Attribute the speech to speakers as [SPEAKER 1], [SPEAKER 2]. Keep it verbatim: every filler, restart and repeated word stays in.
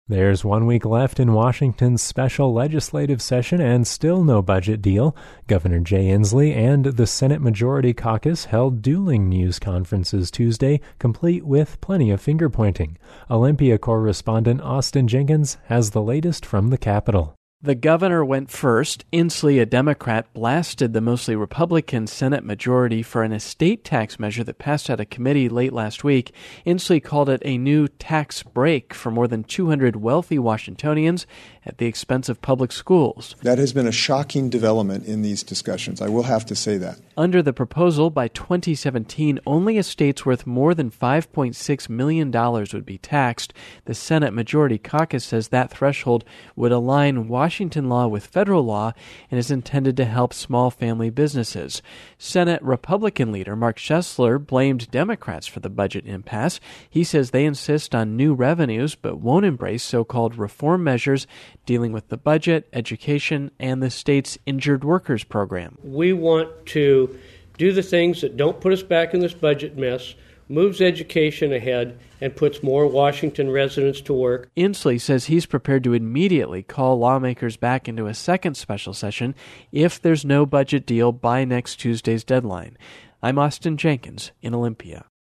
[SPEAKER 1] There's one week left in Washington's special legislative session and still no budget deal. Governor Jay Inslee and the Senate Majority Caucus held dueling news conferences Tuesday, complete with plenty of finger-pointing. Olympia correspondent Austin Jenkins has the latest from the Capitol.
[SPEAKER 2] The governor went first. Inslee, a Democrat, blasted the mostly Republican Senate majority for an estate tax measure that passed out of committee late last week. Inslee called it a new tax break for more than two hundred wealthy Washingtonians at the expense of public schools.
[SPEAKER 3] That has been a shocking development in these discussions. I will have to say that.
[SPEAKER 2] Under the proposal, by twenty seventeen, only estates worth more than five point six million dollars would be taxed. The Senate Majority Caucus says that threshold would align Washington law with federal law and is intended to help small family businesses. Senate Republican leader Mark Schessler blamed Democrats for the budget impasse. He says they insist on new revenues but won't embrace so-called reform measures dealing with the budget, education, and the state's injured workers program.
[SPEAKER 4] We want to do the things that don't put us back in this budget mess, moves education ahead, and puts more Washington residents to work.
[SPEAKER 2] Inslee says he's prepared to immediately call lawmakers back into a second special session if there's no budget deal by next Tuesday's deadline. I'm Austin Jenkins in Olympia.